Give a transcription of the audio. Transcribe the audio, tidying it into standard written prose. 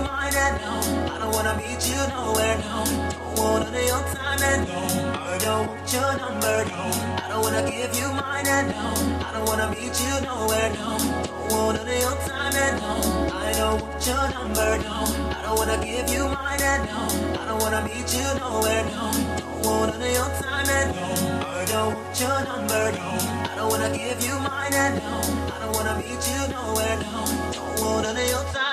mine and no, I don't wanna meet you nowhere, no. Don't want none of your time and no, I don't want your number, no. I don't wanna give you mine and no, I don't wanna meet you nowhere, no. Don't want none of your time and no, I don't want your number, no. I don't wanna give you mine and no, I don't wanna meet you nowhere, no. Don't want none of your time and no, I don't want your number, no. I don't wanna give you mine and no, I don't wanna meet you nowhere, no. Don't want none of your time.